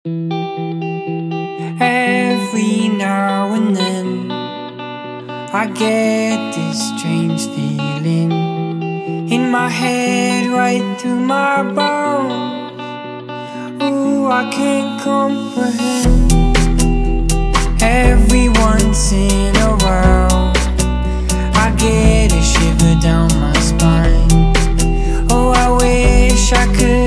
Every now and then I get this strange feeling in my head, right through my bones. Ooh, I can't comprehend. Every once in a while I get a shiver down my spine. Oh, I wish I could